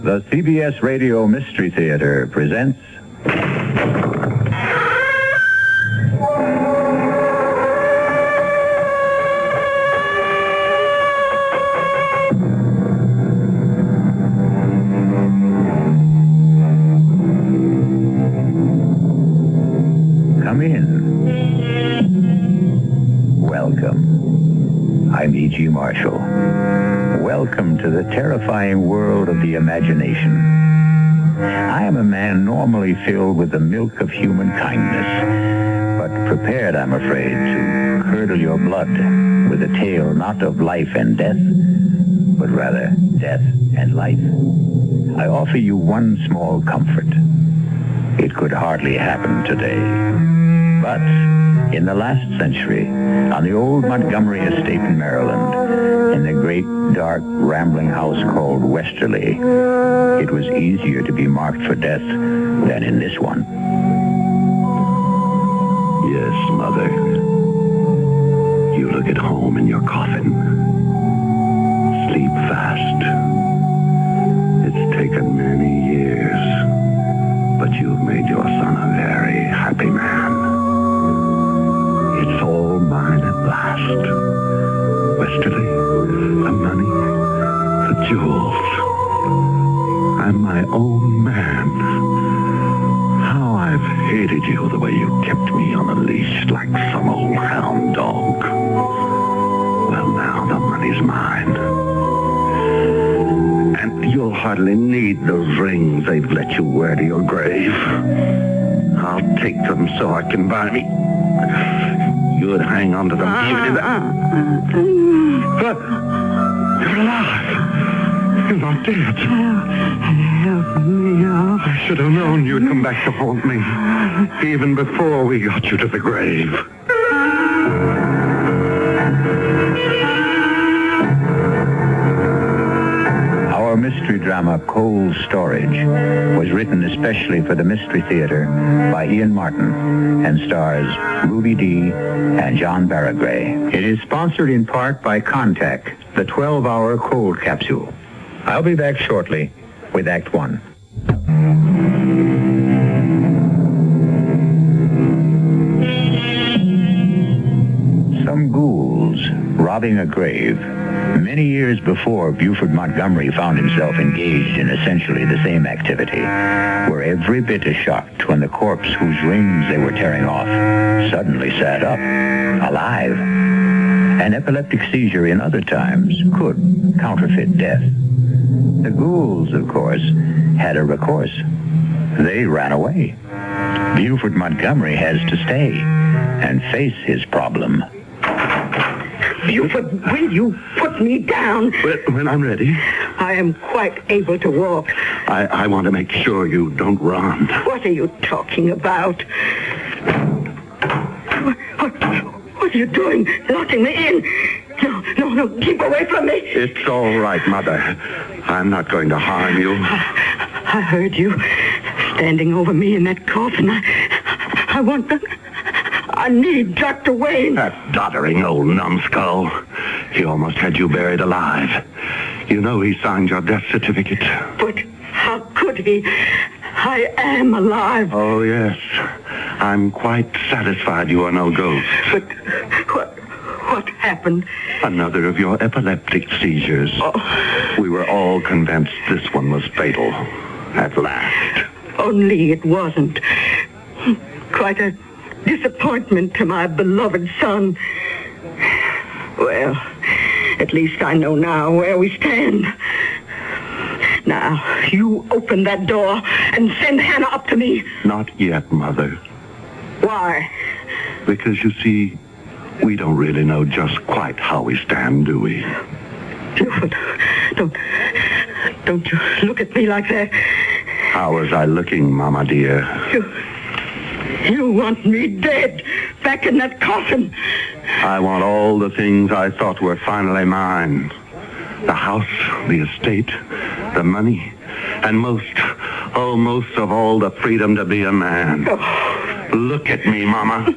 The CBS Radio Mystery Theater presents... Come in. Welcome. I'm E.G. Marshall. Welcome to the terrifying world of the imagination. I am a man normally filled with the milk of human kindness, but prepared, I'm afraid, to curdle your blood with a tale not of life and death, but rather death and life. I offer you one small comfort. It could hardly happen today. But in the last century, on the old Montgomery estate in Maryland, in the great, dark, rambling house called Westerly, it was easier to be marked for death than in this one. Yes, Mother. You look at home in your coffin. Sleep fast. It's taken many years, but you've made your son a very happy man. It's all mine at last. Westerly, the money, the jewels. I'm my own man. How I've hated you the way you kept me on a leash like some old hound dog. Well, now the money's mine. And you'll hardly need those rings they've let you wear to your grave. I'll take them so I can buy me. You'd hang on to them even in the... You're alive. You're not dead. Help me up. I should have known you'd come back to haunt me, even before we got you to the grave. Our mystery drama, Cold Storage, was written especially for the Mystery Theater by Ian Martin and stars Ruby Dee and John Barragray. It is sponsored in part by Contact, the 12-hour cold capsule. I'll be back shortly with Act One. Some ghouls robbing a grave many years before Buford Montgomery found himself engaged in essentially the same activity, were every bit as shocked when the corpse whose rings they were tearing off suddenly sat up, alive. An epileptic seizure in other times could counterfeit death. The ghouls, of course, had a recourse. They ran away. Buford Montgomery has to stay and face his problem. Buford, will you put me down? When I'm ready. I am quite able to walk. I want to make sure you don't run. What are you talking about? What are you doing? Locking me in? No, keep away from me. It's all right, Mother. I'm not going to harm you. I heard you standing over me in that coffin. I need Dr. Wayne. That doddering old numbskull. He almost had you buried alive. You know he signed your death certificate. But how could he? I am alive. Oh, yes. I'm quite satisfied you are no ghost. But what happened? Another of your epileptic seizures. Oh. We were all convinced this one was fatal. At last. Only it wasn't. Quite a disappointment to my beloved son. Well, at least I know now where we stand. Now, you open that door and send Hannah up to me. Not yet, Mother. Why? Because, you see, we don't really know just quite how we stand, do we? Buford, don't you look at me like that. How was I looking, Mama dear? You want me dead, back in that coffin. I want all the things I thought were finally mine. The house, the estate, the money, and most of all, the freedom to be a man. Look at me, Mama.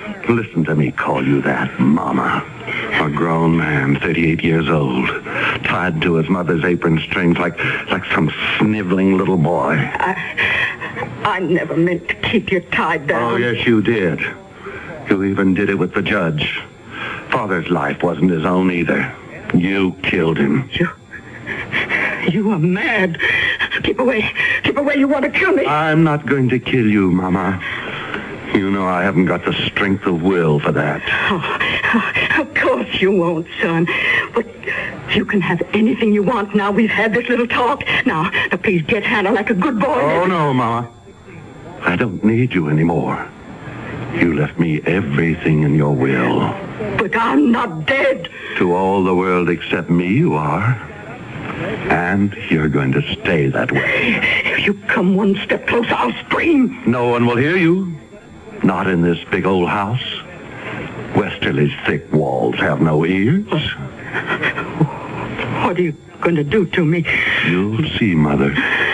Listen to me call you that, Mama. A grown man, 38 years old, tied to his mother's apron strings like some sniveling little boy. I never meant to keep you tied down. Oh, yes, you did. You even did it with the judge. Father's life wasn't his own either. You killed him. You are mad. Keep away. Keep away. You want to kill me. I'm not going to kill you, Mama. You know I haven't got the strength of will for that. Oh, of course you won't, son. But you can have anything you want now we've had this little talk. Now, please get Hannah like a good boy. Oh, no, Mama. I don't need you anymore. You left me everything in your will. But I'm not dead. To all the world except me, you are. And you're going to stay that way. If you come one step closer, I'll scream. No one will hear you. Not in this big old house. Westerly's thick walls have no ears. What are you going to do to me? You'll see, Mother.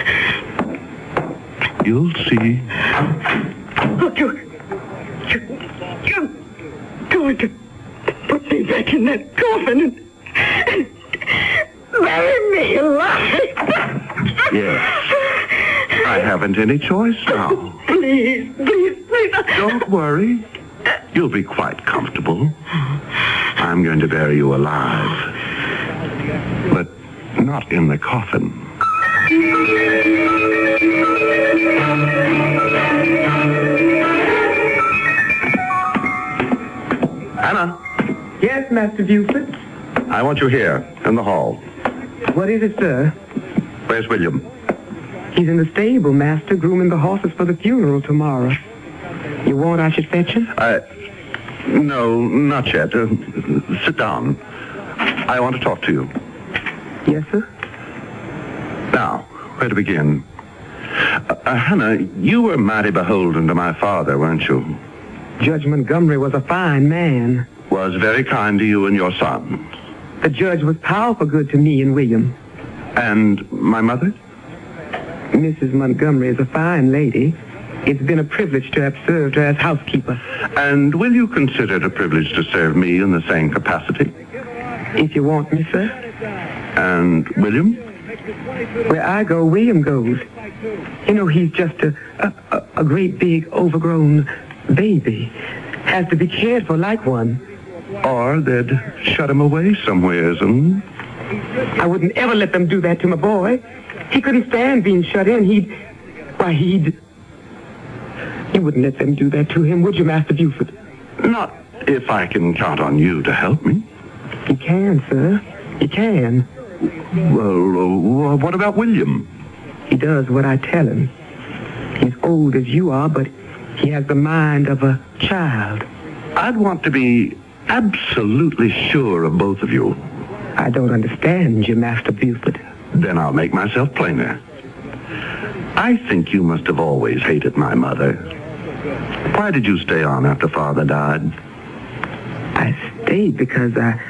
You'll see. Look, you're going to put me back in that coffin and bury me alive. Yes. I haven't any choice now. Please. Don't worry. You'll be quite comfortable. I'm going to bury you alive. But not in the coffin. Hannah. Yes, Master Buford. I want you here, in the hall. What is it, sir? Where's William? He's in the stable, Master, grooming the horses for the funeral tomorrow. You want I should fetch him? No, not yet. Sit down. I want to talk to you. Yes, sir? Now, where to begin? Hannah, you were mighty beholden to my father, weren't you? Judge Montgomery was a fine man. Was very kind to you and your son. The judge was powerful good to me and William. And my mother? Mrs. Montgomery is a fine lady. It's been a privilege to have served her as housekeeper. And will you consider it a privilege to serve me in the same capacity? If you want me, sir. And William? Where I go, William goes. You know, he's just a great big overgrown baby. Has to be cared for like one. Or they'd shut him away somewheres, and... I wouldn't ever let them do that to my boy. He couldn't stand being shut in. You wouldn't let them do that to him, would you, Master Buford? Not if I can count on you to help me. You can, sir. You can. Well, what about William? He does what I tell him. He's old as you are, but he has the mind of a child. I'd want to be absolutely sure of both of you. I don't understand you, Master Buford. Then I'll make myself plainer. I think you must have always hated my mother. Why did you stay on after Father died? I stayed because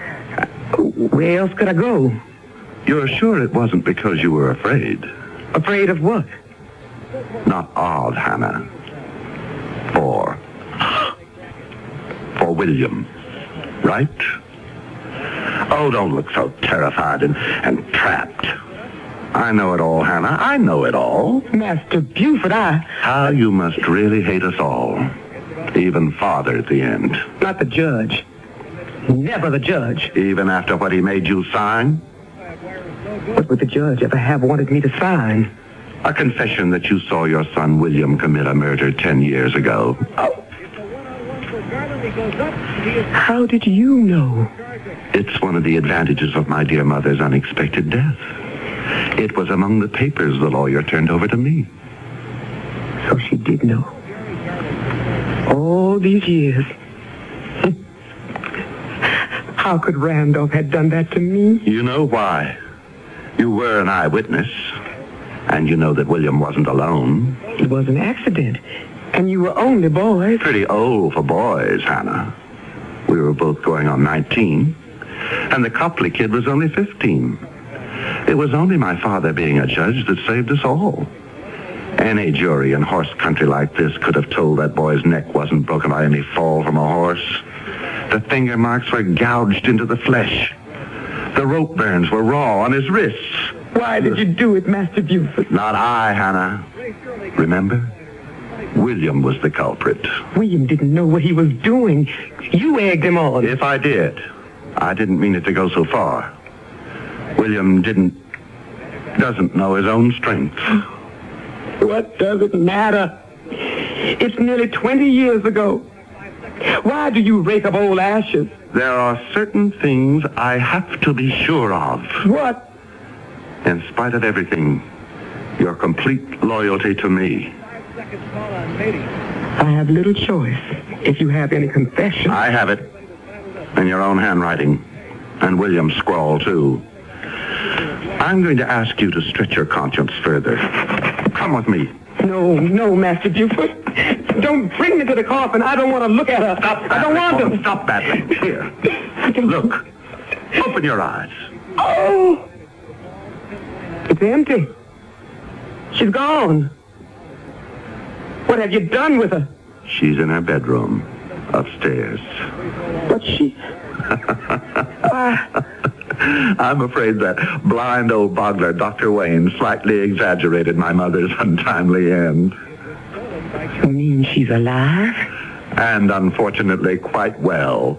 where else could I go? You're sure it wasn't because you were afraid? Afraid of what? Not of Hannah. For William, right? Oh, don't look so terrified and trapped. I know it all, Hannah. I know it all. Master Buford, How you must really hate us all. Even Father at the end. Not the judge. Never the judge. Even after what he made you sign? What would the judge ever have wanted me to sign? A confession that you saw your son William commit a murder 10 years ago. Oh. How did you know? It's one of the advantages of my dear mother's unexpected death. It was among the papers the lawyer turned over to me. So she did know. All these years. How could Randolph have done that to me? You know why. You were an eyewitness. And you know that William wasn't alone. It was an accident. And you were only boys. Pretty old for boys, Hannah. We were both going on 19. And the Copley kid was only 15. It was only my father being a judge that saved us all. Any jury in horse country like this could have told that boy's neck wasn't broken by any fall from a horse. The finger marks were gouged into the flesh. The rope burns were raw on his wrists. Why did you do it, Master Buford? Not I, Hannah. Remember? William was the culprit. William didn't know what he was doing. You egged him on. If I did, I didn't mean it to go so far. William doesn't know his own strength. What does it matter? It's nearly 20 years ago. Why do you rake up old ashes? There are certain things I have to be sure of. What? In spite of everything, your complete loyalty to me. I have little choice if you have any confession. I have it. In your own handwriting. And William's scrawl, too. I'm going to ask you to stretch your conscience further. Come with me. No, Master Buford. Don't bring me to the coffin. I don't want to look at her. I don't want to. Stop battling. Here. Look. Open your eyes. Oh! It's empty. She's gone. What have you done with her? She's in her bedroom, upstairs. But she... I'm afraid that blind old boggler, Dr. Wayne, slightly exaggerated my mother's untimely end. You mean she's alive? And unfortunately quite well.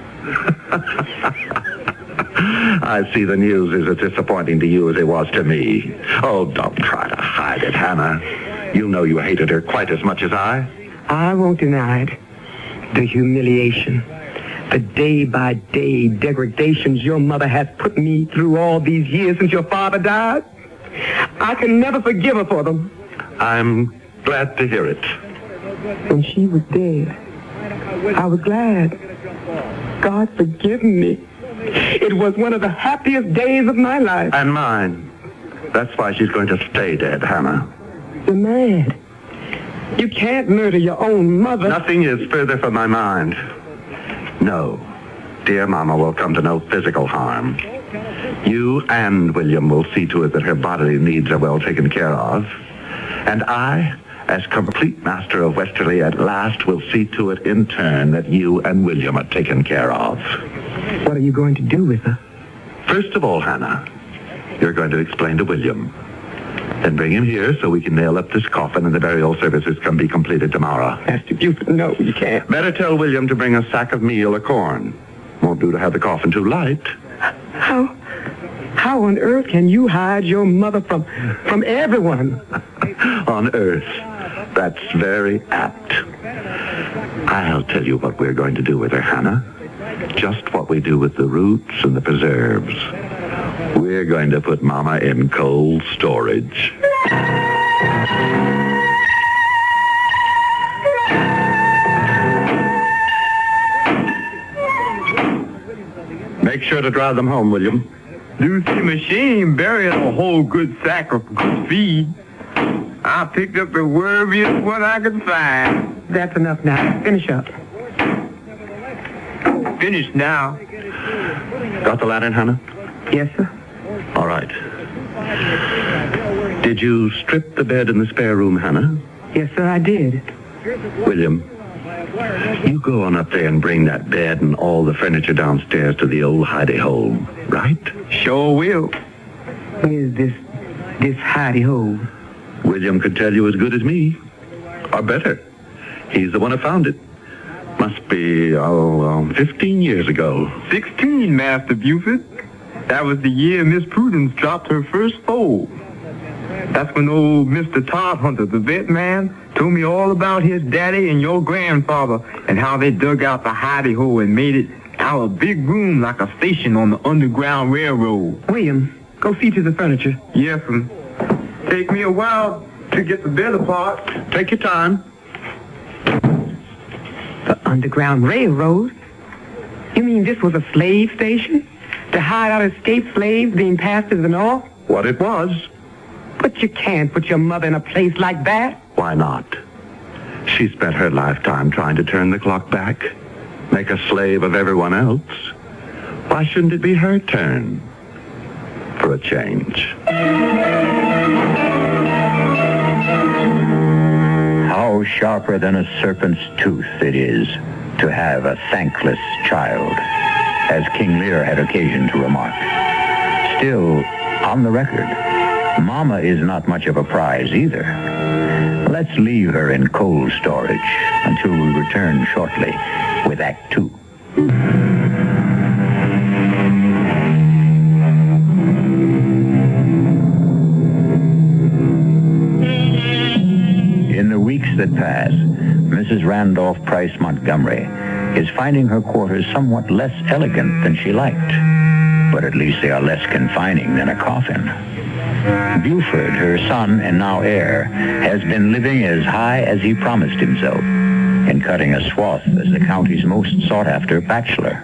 I see the news is as disappointing to you as it was to me. Oh, don't try to hide it, Hannah. You know you hated her quite as much as I. I won't deny it. The humiliation, the day-by-day degradations your mother has put me through all these years since your father died. I can never forgive her for them. I'm glad to hear it. When she was dead, I was glad. God forgive me. It was one of the happiest days of my life. And mine. That's why she's going to stay dead, Hannah. You're mad. You can't murder your own mother. Nothing is further from my mind. No. Dear Mama will come to no physical harm. You and William will see to it that her bodily needs are well taken care of. And I, as complete master of Westerly at last, will see to it in turn that you and William are taken care of. What are you going to do with her? First of all, Hannah, you're going to explain to William. Then bring him here so we can nail up this coffin and the burial services can be completed tomorrow. Master Buford, no, you can't. Better tell William to bring a sack of meal or corn. Won't do to have the coffin too light. How on earth can you hide your mother from everyone? On earth. That's very apt. I'll tell you what we're going to do with her, Hannah. Just what we do with the roots and the preserves. We're going to put Mama in cold storage. Make sure to drive them home, William. You see, machine buried a whole good sack of good feed. I picked up the wormiest one I could find. That's enough now. Finish up. Finished now. Got the lantern, Hannah? Yes, sir. All right. Did you strip the bed in the spare room, Hannah? Yes, sir, I did. William, you go on up there and bring that bed and all the furniture downstairs to the old hidey hole, right? Sure will. Where's this hidey hole? William could tell you as good as me. Or better. He's the one who found it. Must be, 15 years ago. 16, Master Buford. That was the year Miss Prudence dropped her first foal. That's when old Mr. Todd Hunter, the vet man, told me all about his daddy and your grandfather and how they dug out the hidey hole and made it out of a big room like a station on the Underground Railroad. William, go see to the furniture. Yes, and take me a while to get the bed apart. Take your time. The Underground Railroad? You mean this was a slave station? To hide out escaped slaves being passed to the north? What it was. But you can't put your mother in a place like that. Why not? She spent her lifetime trying to turn the clock back, make a slave of everyone else. Why shouldn't it be her turn? For a change. How sharper than a serpent's tooth it is to have a thankless child. as King Lear had occasion to remark. Still, on the record, Mama is not much of a prize either. Let's leave her in cold storage until we return shortly with Act 2. In the weeks that pass, Mrs. Randolph Price Montgomery is finding her quarters somewhat less elegant than she liked, but at least they are less confining than a coffin. Buford, her son and now heir, has been living as high as he promised himself and cutting a swath as the county's most sought-after bachelor.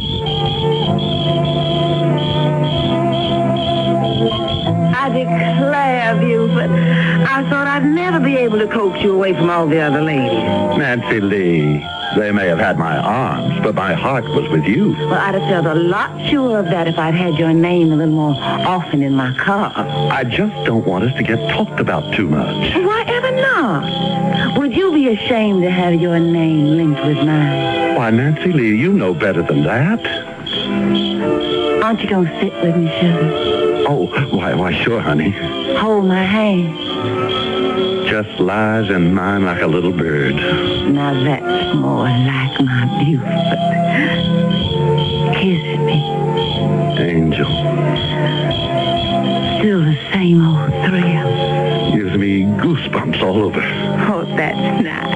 I declare, Buford, I thought I'd never be able to coax you away from all the other ladies. Nancy Lee, they may have had my arms, but my heart was with you. Well, I'd have felt a lot sure of that if I'd had your name a little more often in my car. I just don't want us to get talked about too much. Why ever not? Would you be ashamed to have your name linked with mine? Why, Nancy Lee, you know better than that. Aren't you going to sit with me, sugar? Oh, why, sure, honey. Hold my hand. Just lies in mine like a little bird. Now that's more like my Buford. Kiss me. Angel. Still the same old thrill. Gives me goosebumps all over. Oh, that's nice.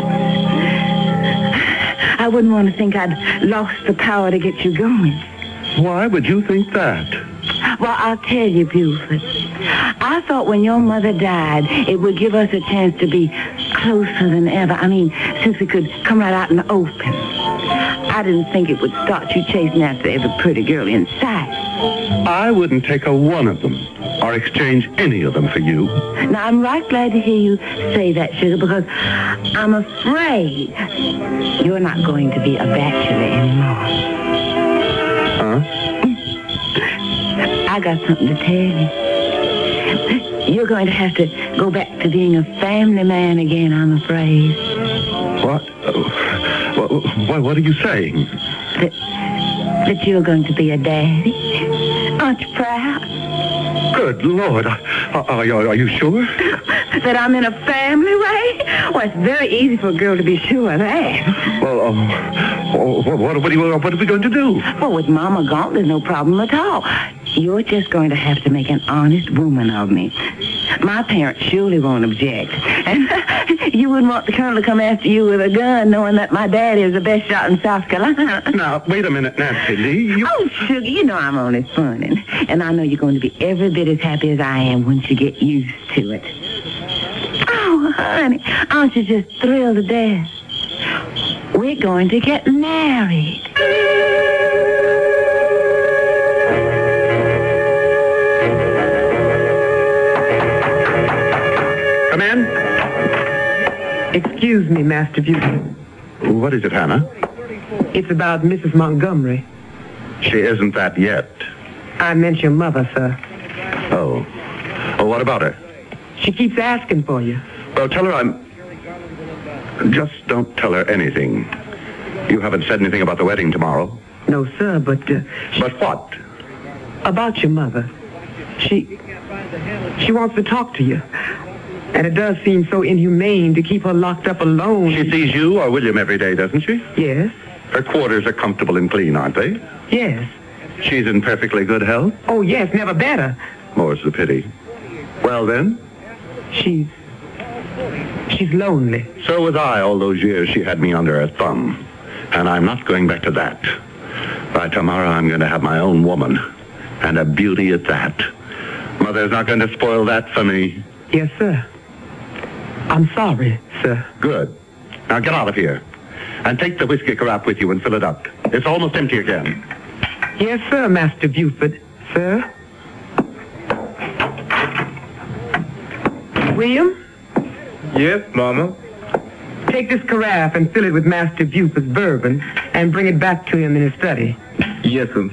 I wouldn't want to think I'd lost the power to get you going. Why would you think that? Well, I'll tell you, Buford. I thought when your mother died, it would give us a chance to be closer than ever. I mean, since we could come right out in the open. I didn't think it would start you chasing after every pretty girl in sight. I wouldn't take a one of them or exchange any of them for you. Now, I'm right glad to hear you say that, sugar, because I'm afraid you're not going to be a bachelor anymore. Huh? I got something to tell you. You're going to have to go back to being a family man again, I'm afraid. What? What are you saying? That you're going to be a daddy. Aren't you proud? Good Lord. Are you sure? That I'm in a family way? Well, it's very easy for a girl to be sure of that. Well, what are we going to do? Well, with Mama gone, there's no problem at all. You're just going to have to make an honest woman of me. My parents surely won't object. And you wouldn't want the colonel to come after you with a gun knowing that my daddy is the best shot in South Carolina. Now, wait a minute, Nancy Lee. Oh, sugar, you know I'm only funning. And I know you're going to be every bit as happy as I am once you get used to it. Oh, honey, aren't you just thrilled to death? We're going to get married. Come in. Excuse me, Master Buford. What is it, Hannah? It's about Mrs. Montgomery. She isn't that yet. I meant your mother, sir. Oh. Well, what about her? She keeps asking for you. Well, tell her Just don't tell her anything. You haven't said anything about the wedding tomorrow. No, sir, but... But what? About your mother. She wants to talk to you. And it does seem so inhumane to keep her locked up alone. She sees you or William every day, doesn't she? Yes. Her quarters are comfortable and clean, aren't they? Yes. She's in perfectly good health? Oh, yes, never better. More's the pity. Well, then? She's lonely. So was I all those years she had me under her thumb. And I'm not going back to that. By tomorrow, I'm going to have my own woman. And a beauty at that. Mother's not going to spoil that for me. Yes, sir. I'm sorry, sir. Good. Now get out of here. And take the whiskey carafe with you and fill it up. It's almost empty again. Yes, sir, Master Buford. Sir? William? Yes, Mama? Take this carafe and fill it with Master Buford's bourbon and bring it back to him in his study. Yes, sir.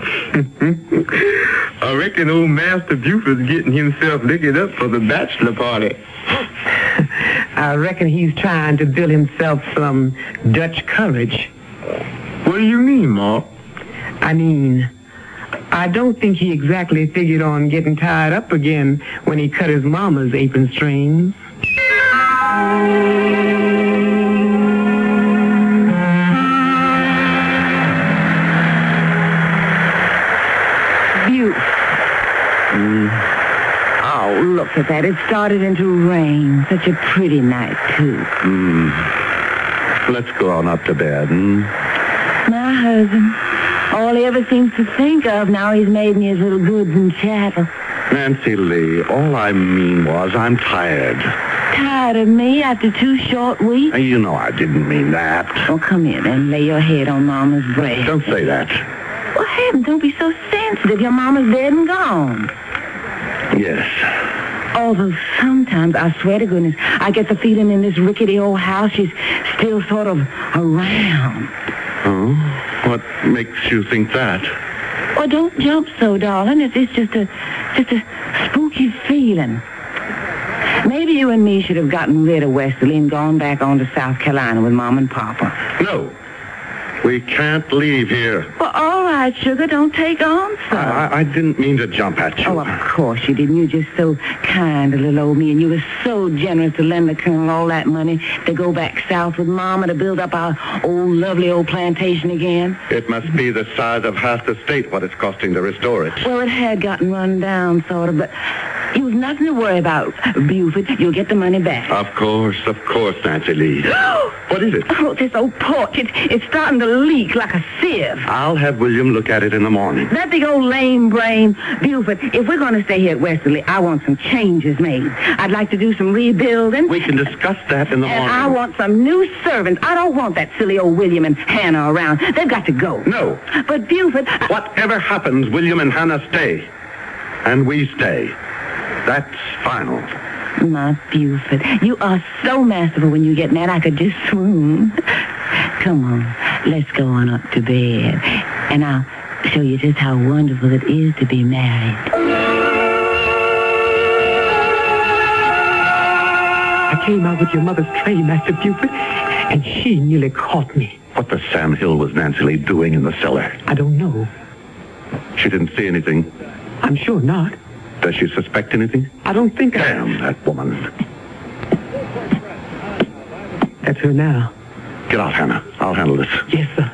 I reckon old Master Buford's getting himself liquored up for the bachelor party. I reckon he's trying to build himself some Dutch courage. What do you mean, Ma? I mean, I don't think he exactly figured on getting tied up again when he cut his mama's apron strings. Oh, look at that. It started into rain. Such a pretty night, too. Let's go on up to bed, My husband. All he ever seems to think of now he's made me his little goods and chattels. Nancy Lee, all I mean was I'm tired. Tired of me after 2 short weeks? You know I didn't mean that. Oh, come in and lay your head on Mama's breast. Don't say that. Well, heavens, don't be so sensitive. Your Mama's dead and gone. Yes. Although sometimes, I swear to goodness, I get the feeling in this rickety old house she's still sort of around. Oh? What makes you think that? Oh, don't jump so, darling. It's just a spooky feeling. Maybe you and me should have gotten rid of Westerly and gone back on to South Carolina with Mom and Papa. No. We can't leave here. Well, all right, sugar. Don't take on so. I didn't mean to jump at you. Oh, of course you didn't. You're just so kind to little old me, and you were so generous to lend the Colonel all that money to go back south with Mama to build up our old, lovely old plantation again. It must be the size of half the state what it's costing to restore it. Well, it had gotten run down, sort of, but you've nothing to worry about, Buford. You'll get the money back. Of course, Nancy Lee. What is it? Oh, this old porch. It's starting to leak like a sieve. I'll have William look at it in the morning. That big old lame brain. Buford, if we're going to stay here at Westerly, I want some changes made. I'd like to do some rebuilding. We can discuss that in the morning. And I want some new servants. I don't want that silly old William and Hannah around. They've got to go. No. But Buford... Whatever happens, William and Hannah stay. And we stay. That's final. My Buford, you are so masterful when you get mad I could just swoon. Come on, let's go on up to bed. And I'll show you just how wonderful it is to be married. I came out with your mother's tray, Master Buford, and she nearly caught me. What the Sam Hill was Nancy Lee doing in the cellar? I don't know. She didn't see anything. I'm sure not. Does she suspect anything? I don't think Damn that woman. That's her now. Get out, Hannah. I'll handle this. Yes, sir.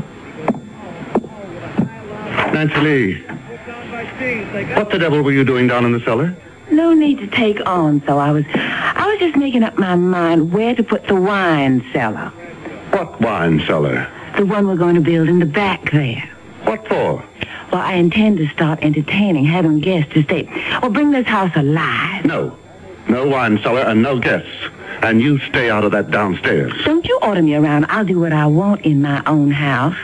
Nancy Lee, what the devil were you doing down in the cellar? No need to take on, so I was just making up my mind where to put the wine cellar. What wine cellar? The one we're going to build in the back there. What for? Well, I intend to start entertaining, having guests to stay. Or bring this house alive. No. No wine cellar and no guests. And you stay out of that downstairs. Don't you order me around. I'll do what I want in my own house.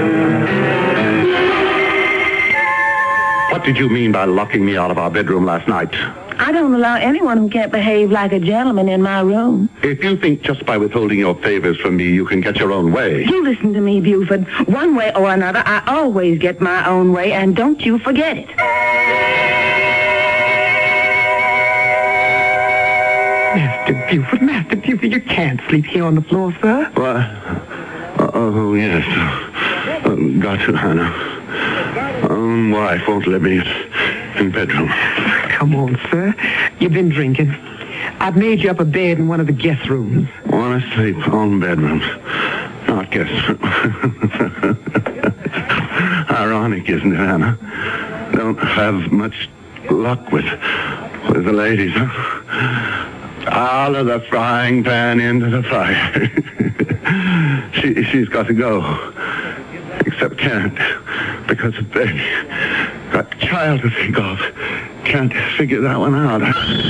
What did you mean by locking me out of our bedroom last night? I don't allow anyone who can't behave like a gentleman in my room. If you think just by withholding your favors from me you can get your own way... You listen to me, Buford. One way or another, I always get my own way, and don't you forget it. Master Buford, you can't sleep here on the floor, sir. What? Oh, yes. Got to, Hannah. Own wife won't let me in bedroom. Come on, sir. You've been drinking. I've made you up a bed in one of the guest rooms. Want to sleep on bedrooms, not guest rooms. Ironic, isn't it, Hannah? Don't have much luck with the ladies, huh? Out of the frying pan into the fire. She's got to go. Except can't, because of baby. Got a child to think of. Can't figure that one out.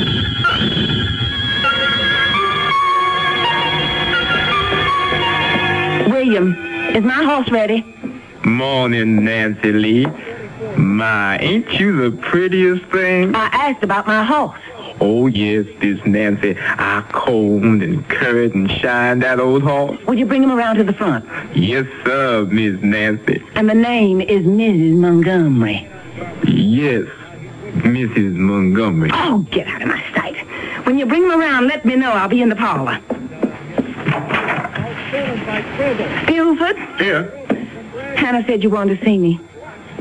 William, is my horse ready? Morning, Nancy Lee. My, ain't you the prettiest thing? I asked about my horse. Oh, yes, Miss Nancy. I combed and curried and shined that old horse. Will you bring him around to the front? Yes, sir, Miss Nancy. And the name is Mrs. Montgomery. Yes, Mrs. Montgomery. Oh, get out of my sight. When you bring him around, let me know. I'll be in the parlor. Buford? Here. Hannah said you wanted to see me.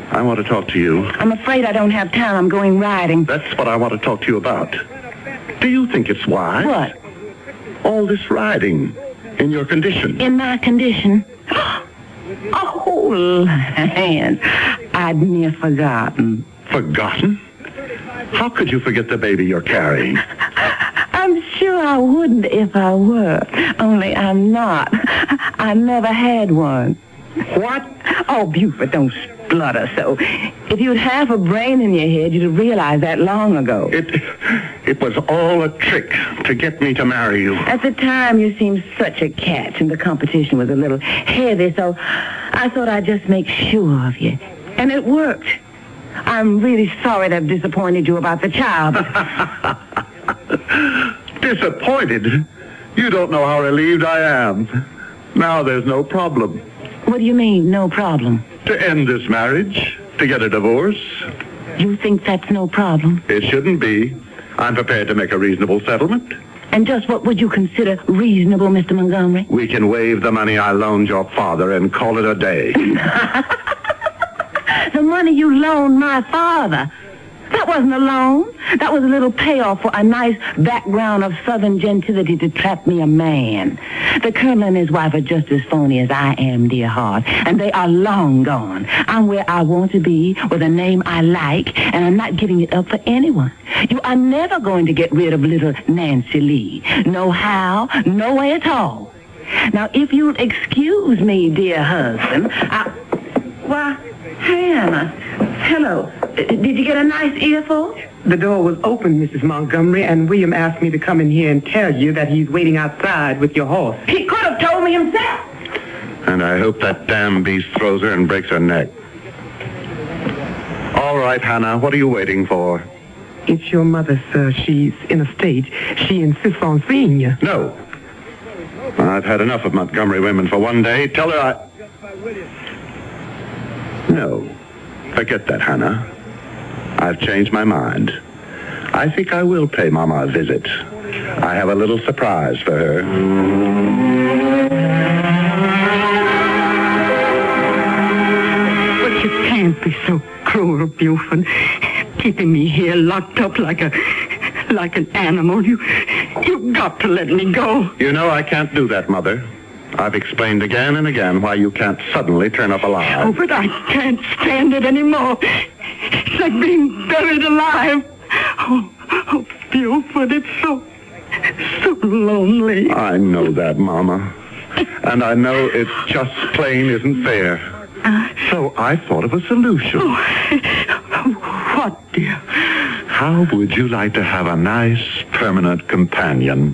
I want to talk to you. I'm afraid I don't have time. I'm going riding. That's what I want to talk to you about. Do you think it's wise? What? All this riding in your condition. In my condition? Oh, land. I'd near forgotten. Forgotten? How could you forget the baby you're carrying? I'm sure I wouldn't if I were. Only I'm not. I never had one. What? Oh, Buford, don't splutter so. If you'd half a brain in your head, you'd have realized that long ago. It was all a trick to get me to marry you. At the time, you seemed such a catch, and the competition was a little heavy, so I thought I'd just make sure of you. And it worked. I'm really sorry to have disappointed you about the child, but... Disappointed? You don't know how relieved I am. Now there's no problem. What do you mean, no problem? To end this marriage, to get a divorce. You think that's no problem? It shouldn't be. I'm prepared to make a reasonable settlement. And just what would you consider reasonable, Mr. Montgomery? We can waive the money I loaned your father and call it a day. The money you loaned my father. That wasn't a loan. That was a little payoff for a nice background of Southern gentility to trap me a man. The Colonel and his wife are just as phony as I am, dear heart. And they are long gone. I'm where I want to be with a name I like, and I'm not giving it up for anyone. You are never going to get rid of little Nancy Lee. No how, no way at all. Now, if you'll excuse me, dear husband, Why, Hannah, hello. Did you get a nice earful? The door was open, Mrs. Montgomery, and William asked me to come in here and tell you that he's waiting outside with your horse. He could have told me himself. And I hope that damn beast throws her and breaks her neck. All right, Hannah, what are you waiting for? It's your mother, sir. She's in a stage. She insists on seeing you. No. I've had enough of Montgomery women for one day. Tell her No. Forget that, Hannah. I've changed my mind. I think I will pay Mama a visit. I have a little surprise for her. But you can't be so cruel, Buford. Keeping me here locked up like an animal. You've got to let me go. You know I can't do that, Mother. I've explained again and again why you can't suddenly turn up alive. Oh, but I can't stand it anymore. It's like being buried alive. Oh, Buford, it's so lonely. I know that, Mama. And I know it just plain isn't fair. So I thought of a solution. What, dear? How would you like to have a nice, permanent companion?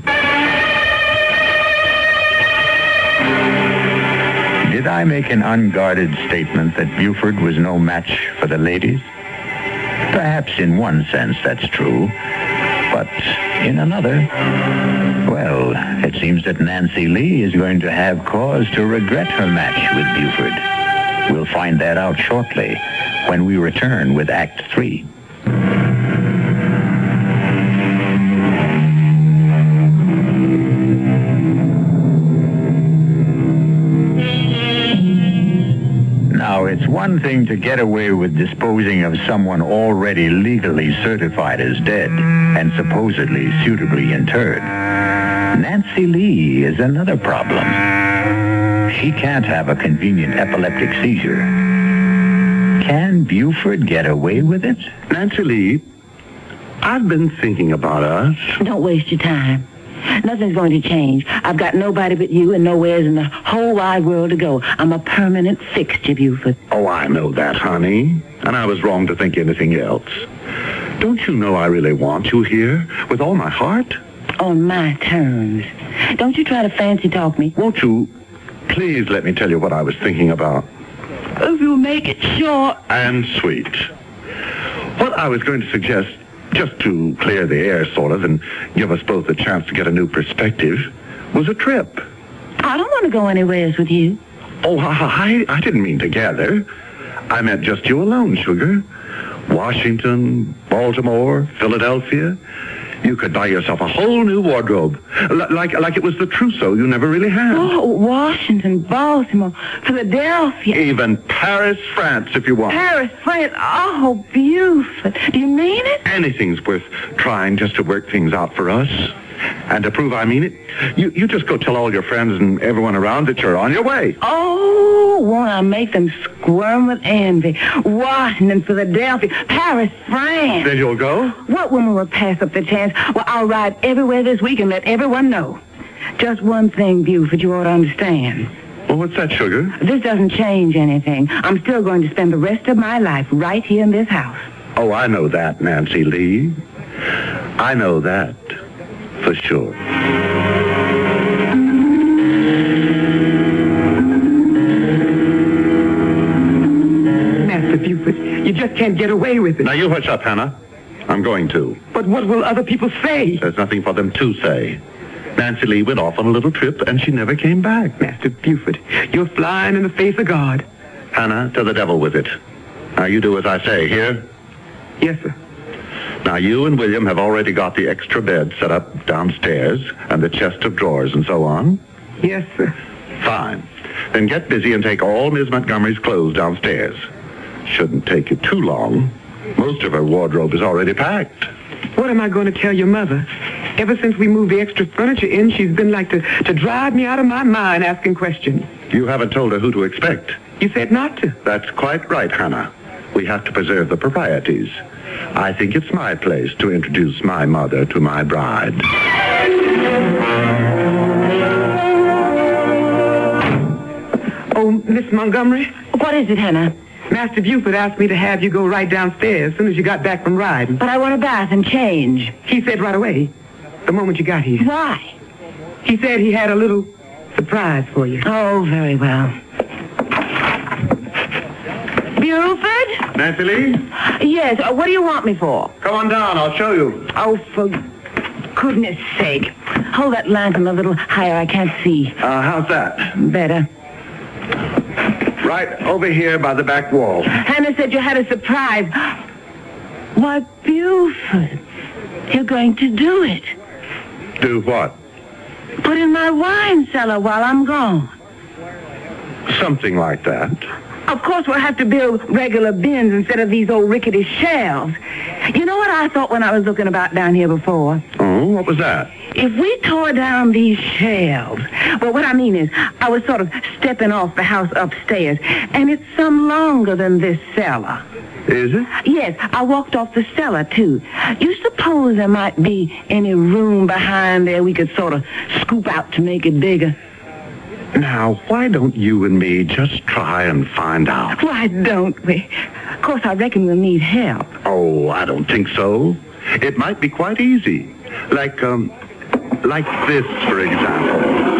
Did I make an unguarded statement that Buford was no match for the ladies? Perhaps in one sense that's true, but in another, well, it seems that Nancy Lee is going to have cause to regret her match with Buford. We'll find that out shortly when we return with Act 3. Now, it's one thing to get away with disposing of someone already legally certified as dead and supposedly suitably interred. Nancy Lee is another problem. She can't have a convenient epileptic seizure. Can Buford get away with it? Nancy Lee, I've been thinking about us. Don't waste your time. Nothing's going to change. I've got nobody but you and nowheres in the whole wide world to go. I'm a permanent fixture, Buford. Oh, I know that, honey. And I was wrong to think anything else. Don't you know I really want you here with all my heart? On my terms. Don't you try to fancy talk me. Won't you please let me tell you what I was thinking about? If you make it short. And sweet. What I was going to suggest, just to clear the air, sort of, and give us both a chance to get a new perspective, was a trip. I don't want to go anywhere with you. Oh, I didn't mean together. I meant just you alone, sugar. Washington, Baltimore, Philadelphia. You could buy yourself a whole new wardrobe. Like it was the trousseau you never really had. Oh, Washington, Baltimore, Philadelphia. Even Paris, France, if you want. Paris, France. Oh, Buford. Do you mean it? Anything's worth trying just to work things out for us. And to prove I mean it, you just go tell all your friends and everyone around that you're on your way. Oh, won't I make them squirm with envy? Washington, Philadelphia, Paris, France. Then you'll go? What woman would pass up the chance? Well, I'll ride everywhere this week and let everyone know. Just one thing, Buford, you ought to understand. Well, what's that, sugar? This doesn't change anything. I'm still going to spend the rest of my life right here in this house. Oh, I know that, Nancy Lee. I know that. For sure. Master Buford, you just can't get away with it. Now, you hush up, Hannah. I'm going to. But what will other people say? There's nothing for them to say. Nancy Lee went off on a little trip, and she never came back. Master Buford, you're flying in the face of God. Hannah, to the devil with it. Now, you do as I say, here? Yes, sir. Now, you and William have already got the extra bed set up downstairs and the chest of drawers and so on. Yes, sir. Fine. Then get busy and take all Miss Montgomery's clothes downstairs. Shouldn't take you too long. Most of her wardrobe is already packed. What am I going to tell your mother? Ever since we moved the extra furniture in, she's been like to drive me out of my mind asking questions. You haven't told her who to expect. You said not to. That's quite right, Hannah. We have to preserve the proprieties. I think it's my place to introduce my mother to my bride. Oh, Miss Montgomery? What is it, Hannah? Master Buford asked me to have you go right downstairs as soon as you got back from riding. But I want a bath and change. He said right away, the moment you got here. Why? He said he had a little surprise for you. Oh, very well. Buford? Nancy Lee? Yes, what do you want me for? Come on down, I'll show you. Oh, for goodness sake. Hold that lantern a little higher, I can't see. How's that? Better. Right over here by the back wall. Hannah said you had a surprise. Why, Buford, you're going to do it. Do what? Put in my wine cellar while I'm gone. Something like that. Of course, we'll have to build regular bins instead of these old rickety shelves. You know what I thought when I was looking about down here before? Oh, what was that? If we tore down these shelves, well, what I mean is, I was sort of stepping off the house upstairs, and it's some longer than this cellar. Is it? Yes, I walked off the cellar, too. You suppose there might be any room behind there we could sort of scoop out to make it bigger? Now, why don't you and me just try and find out? Why don't we? Of course, I reckon we'll need help. Oh, I don't think so. It might be quite easy. Like this, for example.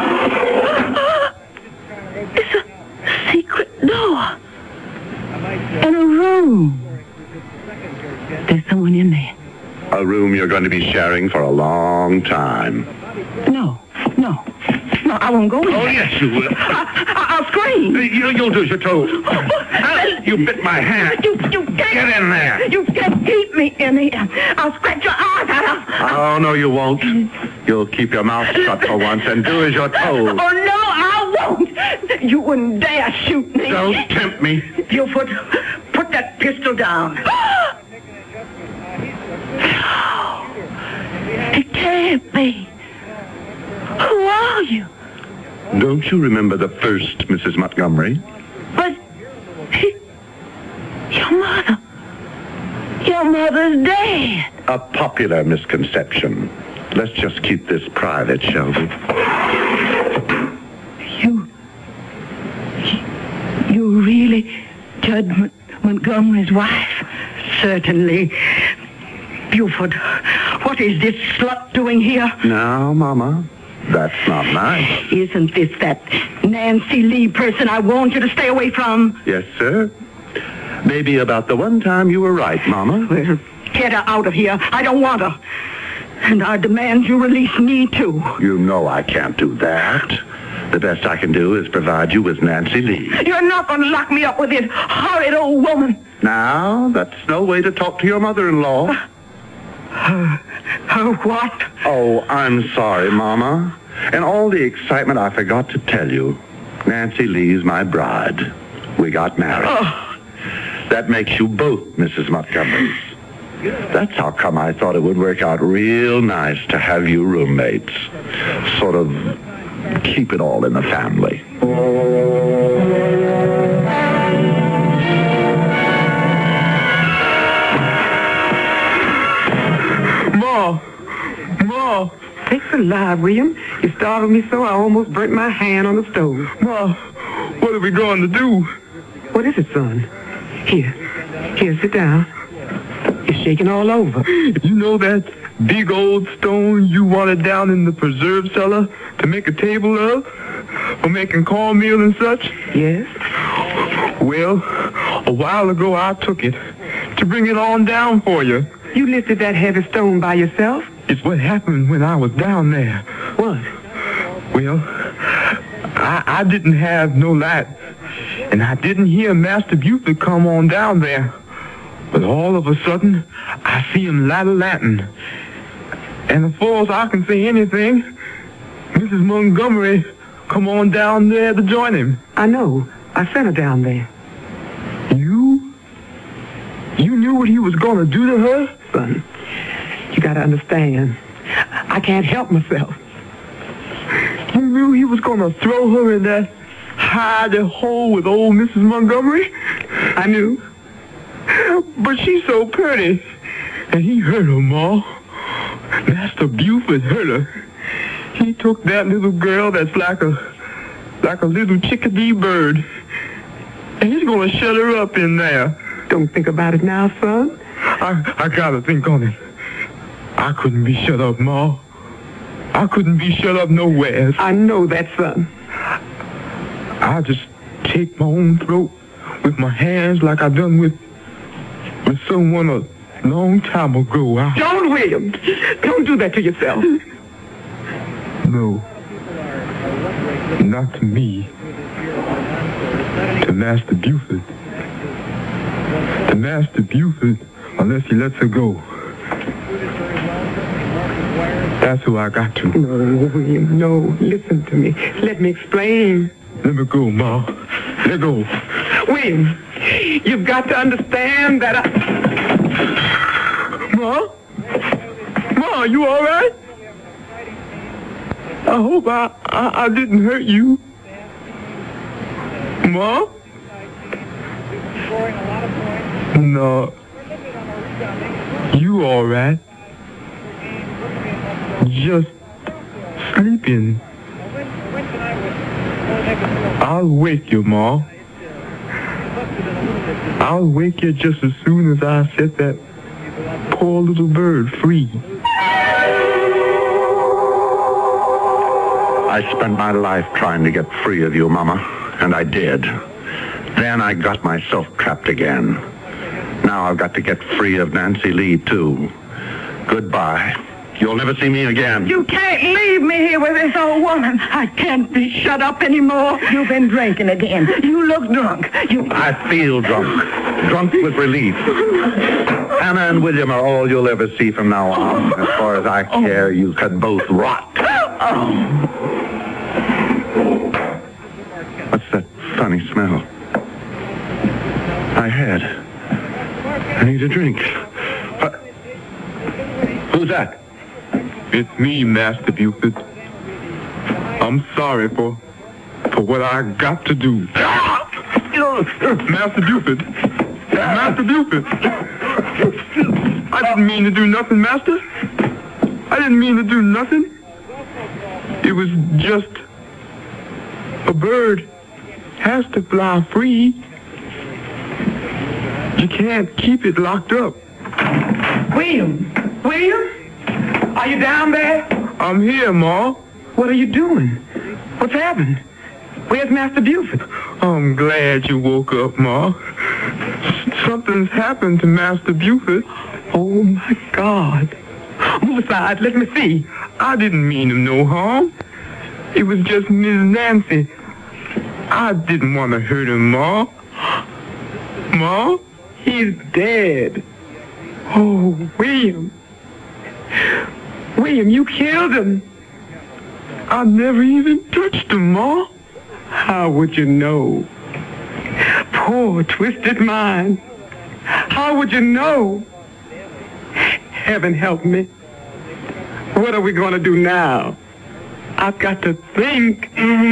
It's a secret door. In a room. There's someone in there. A room you're going to be sharing for a long time. No, I won't go in there. Oh, yes, you will. I'll scream. You'll lose your toes. You bit my hand. You can't. Get in there. You can't keep me in here. I'll scratch your eyes out. Oh, no, you won't. You'll keep your mouth shut for once and do as you're told. Oh, no, I won't. You wouldn't dare shoot me. Don't tempt me. Buford, put that pistol down. It can't be. Who are you? Don't you remember the first Mrs. Montgomery? But your mother's dead. A popular misconception. Let's just keep this private, shall we? You really Judge Montgomery's wife? Certainly. Buford, what is this slut doing here? Now, Mama, that's not nice. Isn't this that Nancy Lee person I warned you to stay away from? Yes, sir. Maybe about the one time you were right, Mama. Well, get her out of here. I don't want her. And I demand you release me, too. You know I can't do that. The best I can do is provide you with Nancy Lee. You're not going to lock me up with this horrid old woman. Now, that's no way to talk to your mother-in-law. Her What? Oh, I'm sorry, Mama. In all the excitement, I forgot to tell you. Nancy Lee's my bride. We got married. Oh. That makes you both Mrs. Montgomery. That's how come I thought it would work out real nice to have you roommates. Sort of keep it all in the family. Ma! Sakes alive, William. You startled me so I almost burnt my hand on the stove. Ma, what are we going to do? What is it, son? Here, sit down. It's shaking all over. You know that big old stone you wanted down in the preserve cellar to make a table of? For making cornmeal and such? Yes? Well, a while ago I took it to bring it on down for you. You lifted that heavy stone by yourself? It's what happened when I was down there. What? Well, I didn't have no light, and I didn't hear Master Buford come on down there. But all of a sudden, I see him light a lantern. And as far as I can say anything, Mrs. Montgomery come on down there to join him. I know. I sent her down there. You knew what he was going to do to her? Son, you got to understand. I can't help myself. You knew he was going to throw her in that hidey hole with old Mrs. Montgomery? I knew. But she's so pretty. And he hurt her, Ma. Master Buford hurt her. He took that little girl that's like a little chickadee bird. And he's going to shut her up in there. Don't think about it now, son. I gotta think on it. I couldn't be shut up, Ma. I couldn't be shut up nowhere. I know that, son. I just take my own throat with my hands like I done with someone a long time ago. Don't, William. Don't do that to yourself. No. Not to me. To Master Buford. To Master Buford, unless he lets her go. That's who I got to. No, William, no. Listen to me. Let me explain. Let me go, Ma. Let go. William, you've got to understand that Ma, you all right? I hope I didn't hurt you. Ma? No. You all right? Just sleeping. I'll wake you, Ma. I'll wake you just as soon as I set that poor little bird free. I spent my life trying to get free of you, Mama, and I did. Then I got myself trapped again. Now I've got to get free of Nancy Lee, too. Goodbye. You'll never see me again. You can't leave me here with this old woman. I can't be shut up anymore. You've been drinking again. You look drunk. I feel drunk. Drunk with relief. Anna and William are all you'll ever see from now on. As far as I care, you can both rot. What's that funny smell? I need a drink. Who's that? It's me, Master Buford. I'm sorry for what I got to do. Master Buford. Master Buford. I didn't mean to do nothing, Master. I didn't mean to do nothing. It was just a bird has to fly free. You can't keep it locked up. William? Are you down there? I'm here, Ma. What are you doing? What's happened? Where's Master Buford? I'm glad you woke up, Ma. Something's happened to Master Buford. Oh, my God. Move aside. Let me see. I didn't mean him no harm. It was just Miss Nancy. I didn't want to hurt him, Ma. Ma? He's dead. Oh, William. William, you killed him. I never even touched him, Ma. How would you know? Poor twisted mind. How would you know? Heaven help me. What are we going to do now? I've got to think.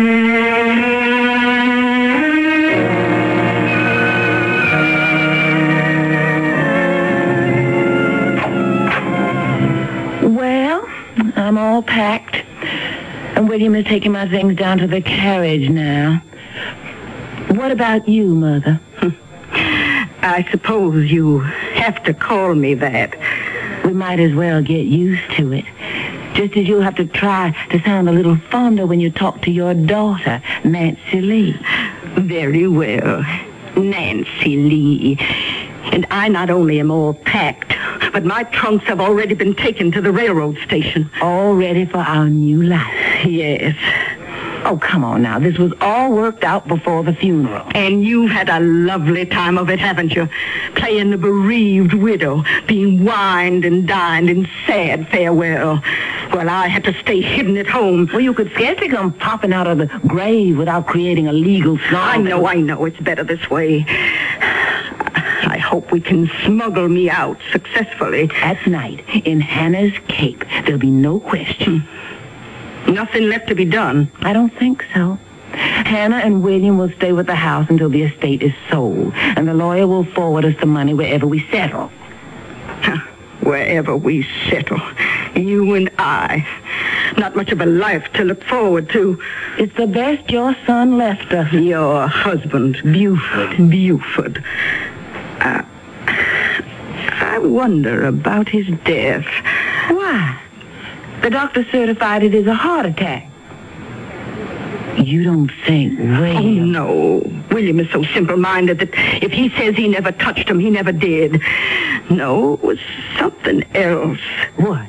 Well, I'm all packed. And William is taking my things down to the carriage now. What about you, Mother? I suppose you have to call me that. We might as well get used to it. Just as you'll have to try to sound a little fonder when you talk to your daughter, Nancy Lee. Very well, Nancy Lee. And I not only am all packed, but my trunks have already been taken to the railroad station. All ready for our new life. Yes. Oh, come on now. This was all worked out before the funeral. And you've had a lovely time of it, haven't you? Playing the bereaved widow, being wined and dined in sad farewell. Well, I had to stay hidden at home. Well, you could scarcely come popping out of the grave without creating a legal snarl. I know. It's better this way. I hope we can smuggle me out successfully. At night, in Hannah's cape, there'll be no question. Nothing left to be done. I don't think so. Hannah and William will stay with the house until the estate is sold, and the lawyer will forward us the money wherever we settle. Wherever we settle. You and I. Not much of a life to look forward to. It's the best your son left us. Your husband, Buford. I wonder about his death. Why? The doctor certified it as a heart attack. You don't think William... Oh, no. William is so simple-minded that if he says he never touched him, he never did. No, it was something else. What?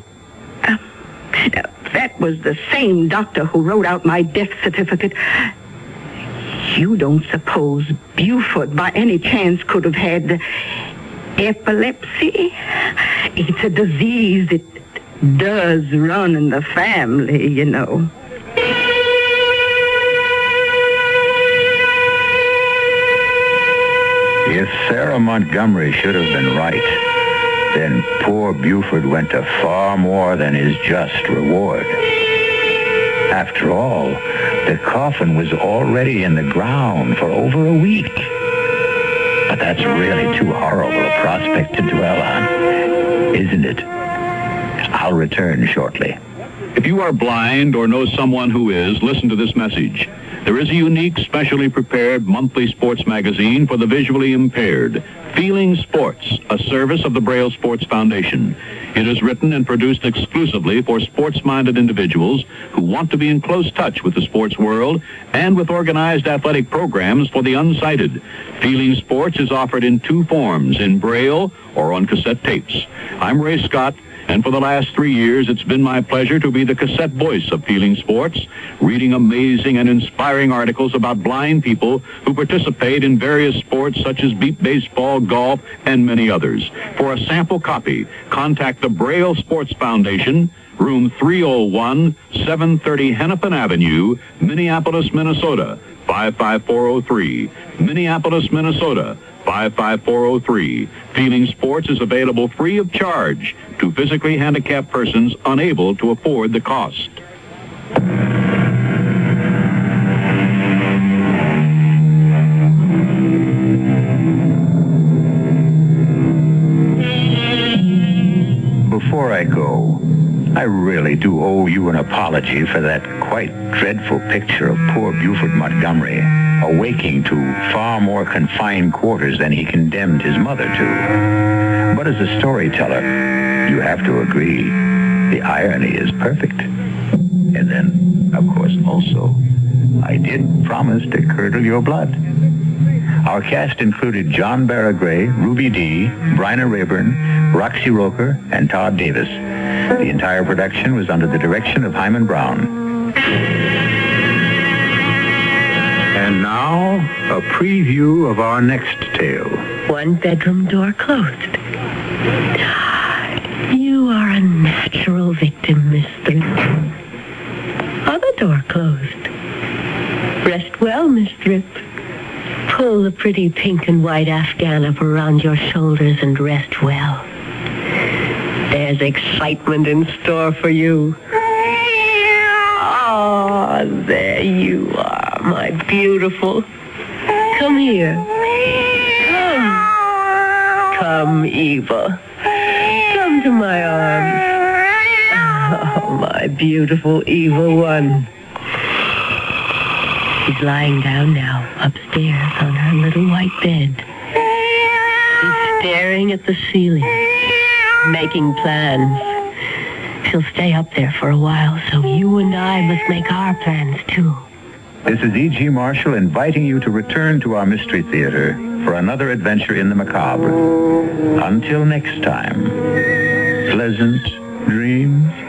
That was the same doctor who wrote out my death certificate. You don't suppose Buford by any chance could have had epilepsy? It's a disease that does run in the family, you know. If Sarah Montgomery should have been right, then poor Buford went to far more than his just reward. After all, the coffin was already in the ground for over a week. But that's really too horrible a prospect to dwell on, isn't it? I'll return shortly. If you are blind or know someone who is, listen to this message. There is a unique, specially prepared monthly sports magazine for the visually impaired, Feeling Sports, a service of the Braille Sports Foundation. It is written and produced exclusively for sports-minded individuals who want to be in close touch with the sports world and with organized athletic programs for the unsighted. Feeling Sports is offered in two forms, in Braille or on cassette tapes. I'm Ray Scott, and for the last 3 years, it's been my pleasure to be the cassette voice of Feeling Sports, reading amazing and inspiring articles about blind people who participate in various sports such as beep baseball, golf, and many others. For a sample copy, contact the Braille Sports Foundation, room 301, 730 Hennepin Avenue, Minneapolis, Minnesota, 55403. Minneapolis, Minnesota, 55403. Feeling Sports is available free of charge to physically handicapped persons unable to afford the cost. Before I go, I really do owe you an apology for that quite dreadful picture of poor Buford Montgomery awaking to far more confined quarters than he condemned his mother to. But as a storyteller, you have to agree, the irony is perfect. And then, of course, also, I did promise to curdle your blood. Our cast included John Barragray, Ruby Dee, Bryna Rayburn, Roxy Roker, and Todd Davis. The entire production was under the direction of Hyman Brown. And now, a preview of our next tale. One bedroom door closed. You are a natural. natural victim, mistress. Are the door closed? Rest well, mistress. Pull the pretty pink and white Afghan up around your shoulders and rest well. There's excitement in store for you. Ah, there you are, my beautiful. Come here. Come, Eva. Come to my arms. Oh, my beautiful Eva one. She's lying down now, upstairs on her little white bed. She's staring at the ceiling, making plans. She'll stay up there for a while, so you and I must make our plans, too. This is E.G. Marshall inviting you to return to our Mystery Theater for another adventure in the macabre. Until next time, pleasant dreams.